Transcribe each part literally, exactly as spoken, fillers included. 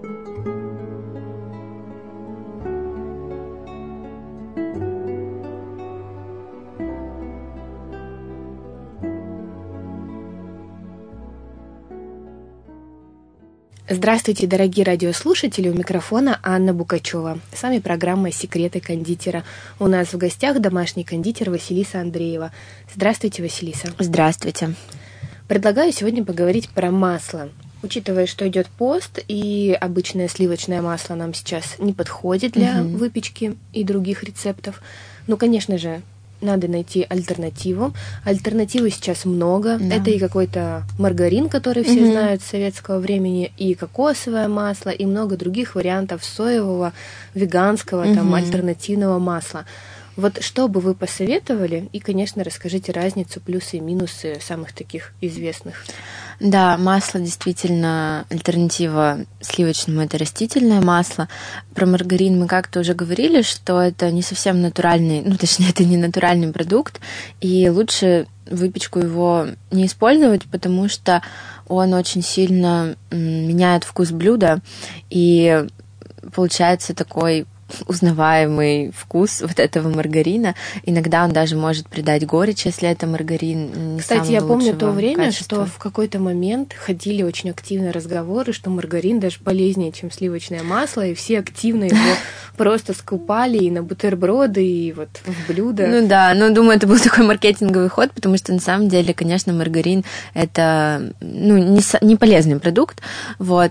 Здравствуйте, дорогие радиослушатели, у микрофона Анна Букачева. С вами программа «Секреты кондитера». У нас в гостях домашний кондитер Василиса Андреева. Здравствуйте, Василиса. Здравствуйте. Предлагаю сегодня поговорить про масло. Учитывая, что идет пост, и обычное сливочное масло нам сейчас не подходит для угу. выпечки и других рецептов, ну, конечно же, надо найти альтернативу. Альтернативы сейчас много. Да. Это и какой-то маргарин, который все угу. знают с советского времени, и кокосовое масло, и много других вариантов соевого, веганского, угу. там, альтернативного масла. Вот что бы вы посоветовали? И, конечно, расскажите разницу, плюсы и минусы самых таких известных. Да, масло действительно альтернатива сливочному, это растительное масло. Про маргарин мы как-то уже говорили, что это не совсем натуральный, ну, точнее, это не натуральный продукт, и лучше выпечку его не использовать, потому что он очень сильно меняет вкус блюда, и получается такой узнаваемый вкус вот этого маргарина. Иногда он даже может придать горечь, если это маргарин не Кстати, я помню то время, качества. Что в какой-то момент ходили очень активные разговоры, что маргарин даже полезнее, чем сливочное масло, и все активно его просто скупали и на бутерброды, и вот в блюда. Ну да, ну думаю, это был такой маркетинговый ход, потому что на самом деле, конечно, маргарин это ну, не, не полезный продукт, вот.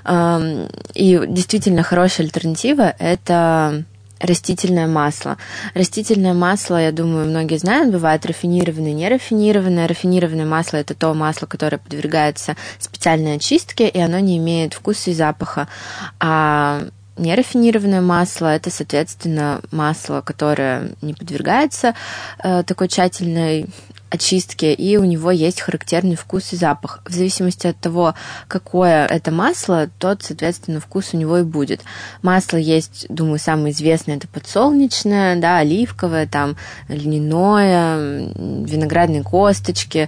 И действительно хорошая альтернатива — это растительное масло. Растительное масло, я думаю, многие знают, бывает рафинированное и нерафинированное. Рафинированное масло — это то масло, которое подвергается специальной очистке, и оно не имеет вкуса и запаха. А нерафинированное масло — это, соответственно, масло, которое не подвергается э, такой тщательной очистке, и у него есть характерный вкус и запах. В зависимости от того, какое это масло, тот, соответственно, вкус у него и будет. Масло есть, думаю, самое известное — это подсолнечное, да, оливковое, там, льняное, виноградные косточки.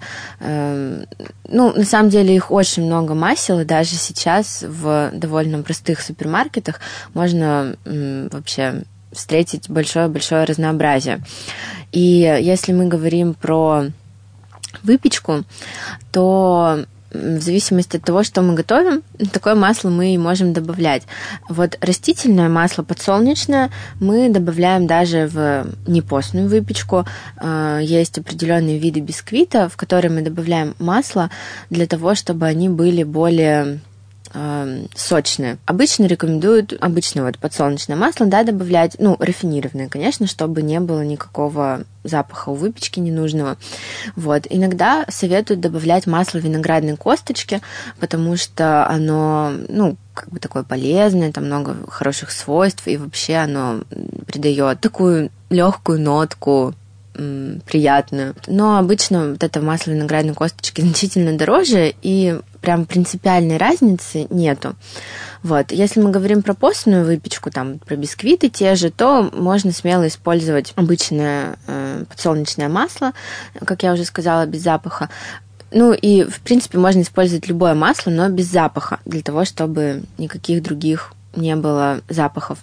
Ну, на самом деле их очень много масел, и даже сейчас в довольно простых супермаркетах можно вообще встретить большое-большое разнообразие. И если мы говорим про выпечку, то в зависимости от того, что мы готовим, такое масло мы и можем добавлять. Вот растительное масло подсолнечное мы добавляем даже в непостную выпечку. Есть определенные виды бисквита, в которые мы добавляем масло для того, чтобы они были более сочные. Обычно рекомендуют обычное вот подсолнечное масло, да, добавлять, ну, рафинированное, конечно, чтобы не было никакого запаха у выпечки ненужного. Вот. Иногда советуют добавлять масло виноградной косточки, потому что оно, ну, как бы такое полезное, там много хороших свойств, и вообще оно придает такую легкую нотку, приятную. Но обычно вот это масло виноградной косточки значительно дороже, и прям принципиальной разницы нету. Вот. Если мы говорим про постную выпечку, там, про бисквиты те же, то можно смело использовать обычное э, подсолнечное масло, как я уже сказала, без запаха. Ну и, в принципе, можно использовать любое масло, но без запаха, для того, чтобы никаких других не было запахов.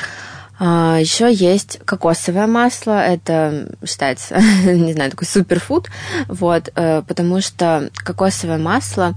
Еще есть кокосовое масло, это считается, не знаю, такой суперфуд, вот, потому что кокосовое масло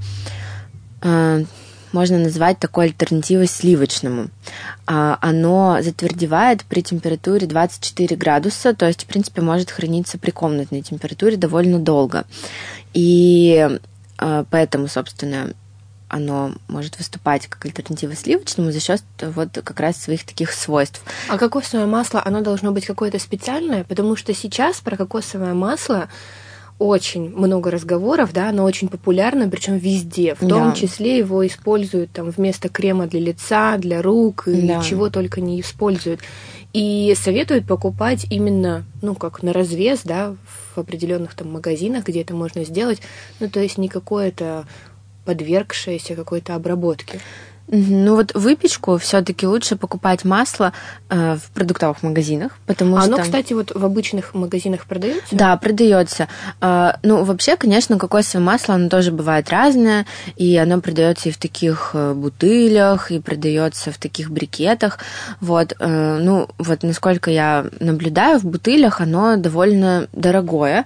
можно назвать такой альтернативой сливочному. Оно затвердевает при температуре двадцать четыре градуса, то есть, в принципе, может храниться при комнатной температуре довольно долго. И поэтому, собственно, оно может выступать как альтернатива сливочному за счет вот как раз своих таких свойств. А кокосовое масло, оно должно быть какое-то специальное? Потому что сейчас про кокосовое масло очень много разговоров, да, оно очень популярно, причем везде. В том да. числе его используют там вместо крема для лица, для рук, и да. чего только не используют. И советуют покупать именно, ну, как на развес, да, в определенных там магазинах, где это можно сделать. Ну, то есть не какое-то подвергшееся какой-то обработке. Ну вот выпечку все-таки лучше покупать масло э, в продуктовых магазинах, потому а что... оно, кстати, вот в обычных магазинах продается? Да, продается. Э, ну, вообще, конечно, кокосовое масло, оно тоже бывает разное, и оно продается и в таких бутылях, и продается в таких брикетах. Вот, э, ну, вот насколько я наблюдаю, в бутылях оно довольно дорогое.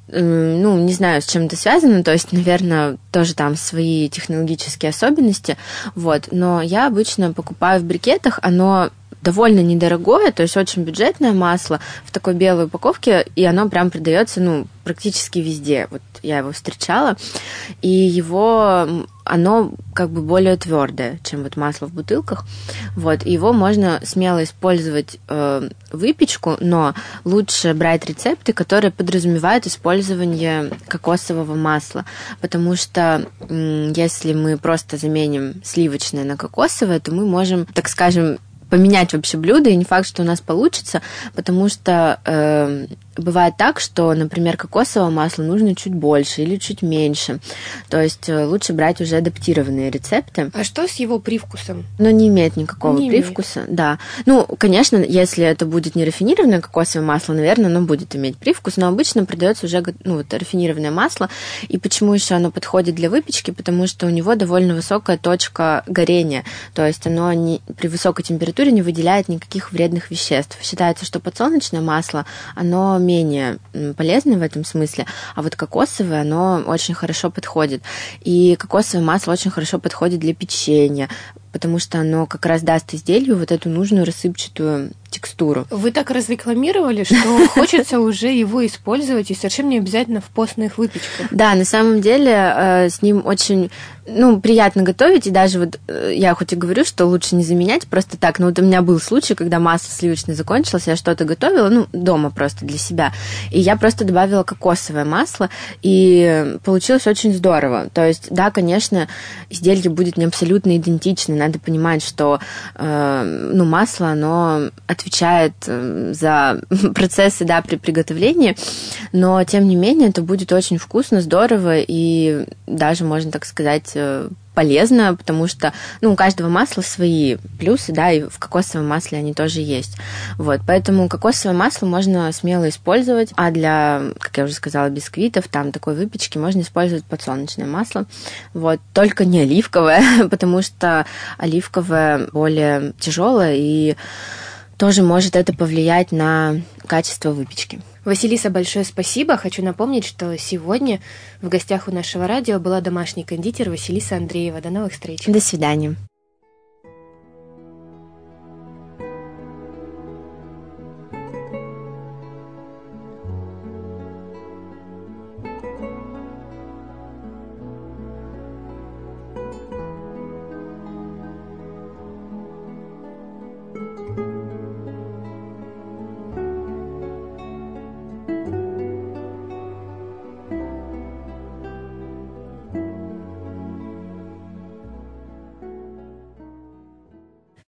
Ну, не знаю, с чем это связано, то есть, наверное, тоже там свои технологические особенности, вот, но я обычно покупаю в брикетах, оно довольно недорогое, то есть очень бюджетное масло в такой белой упаковке, и оно прям продается, ну, практически везде. Вот я его встречала, и его, оно как бы более твердое, чем вот масло в бутылках. Вот, и его можно смело использовать э, выпечку, но лучше брать рецепты, которые подразумевают использование кокосового масла, потому что э, если мы просто заменим сливочное на кокосовое, то мы можем, так скажем, поменять вообще блюдо, и не факт, что у нас получится, потому что э, бывает так, что, например, кокосового масла нужно чуть больше или чуть меньше. То есть лучше брать уже адаптированные рецепты. А что с его привкусом? Но не имеет никакого не привкуса, имеет. Да. Ну, конечно, если это будет не рафинированное кокосовое масло, наверное, оно будет иметь привкус, но обычно продается уже ну, вот, рафинированное масло. И почему еще оно подходит для выпечки? Потому что у него довольно высокая точка горения, то есть оно не, при высокой температуре не выделяет никаких вредных веществ. Считается, что подсолнечное масло, оно менее полезное в этом смысле, а вот кокосовое, оно очень хорошо подходит. И кокосовое масло очень хорошо подходит для печенья, потому что оно как раз даст изделию вот эту нужную рассыпчатую текстуру. Вы так разрекламировали, что хочется уже его использовать, и совершенно не обязательно в постных выпечках. Да, на самом деле э, с ним очень ну, приятно готовить, и даже вот э, я хоть и говорю, что лучше не заменять просто так, но вот у меня был случай, когда масло сливочное закончилось, я что-то готовила, ну, дома просто для себя, и я просто добавила кокосовое масло, и получилось очень здорово. То есть, да, конечно, изделие будет не абсолютно идентично, надо понимать, что э, ну, масло, оно отвечает за процессы, да, при приготовлении, но, тем не менее, это будет очень вкусно, здорово и даже, можно так сказать, полезно, потому что, ну, у каждого масла свои плюсы, да, и в кокосовом масле они тоже есть. Вот, поэтому кокосовое масло можно смело использовать, а для, как я уже сказала, бисквитов, там, такой выпечки можно использовать подсолнечное масло. Вот, только не оливковое, потому что оливковое более тяжелое и тоже может это повлиять на качество выпечки. Василиса, большое спасибо. Хочу напомнить, что сегодня в гостях у нашего радио была домашний кондитер Василиса Андреева. До новых встреч. До свидания.